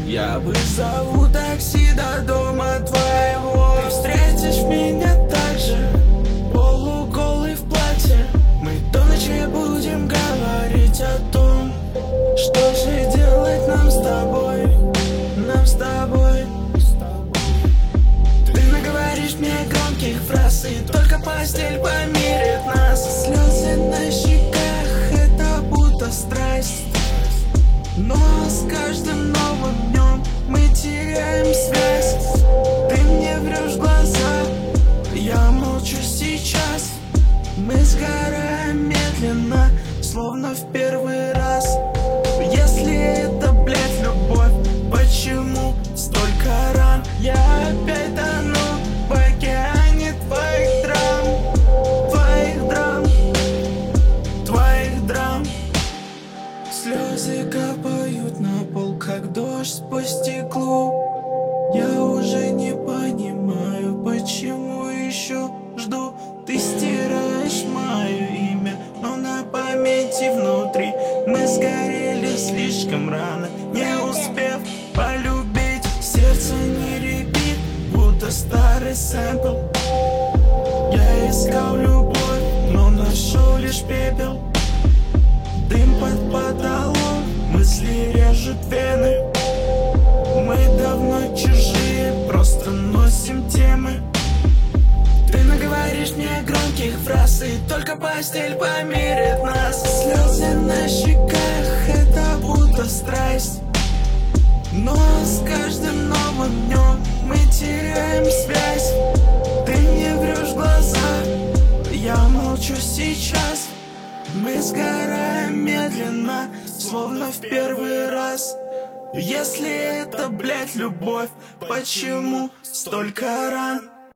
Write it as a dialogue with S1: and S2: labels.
S1: Я вызову такси до дома твоего. Ты встретишь меня так же, полуголый в платье. Мы до ночи будем говорить о том, что же делать нам с тобой, нам с тобой. Ты наговоришь мне громких фраз, и только постель помирит нас. Слезы на щеках — это будто страсть, но с каждым новым днем мы теряем связь. Ты мне врешь в глаза, я молчу сейчас. Мы сгораем медленно, словно в первый раз. Если это, блядь, любовь, почему столько ран? Я опять тону в океане твоих драм, твоих драм, твоих драм. Слезы капают на пол, как дождь по стеклу. Я уже не понимаю, почему еще жду. Ты стираешь мое имя, но на памяти внутри мы сгорели слишком рано, не успев полюбить. Сердце не ребит, будто старый сэмпл. Я искал любовь, но нашел лишь пепел. Дым под потолок, мысли режут вены. Мы давно чужие, просто носим темы. Ты наговоришь мне громких фраз, и только постель помирит нас. Слезы на щеках — это будто страсть, но с каждым новым днем мы теряем связь. Ты мне врешь в глаза, я молчу сейчас. Мы сгораем медленно, словно в первый раз. Если это, блядь, любовь, почему столько ран?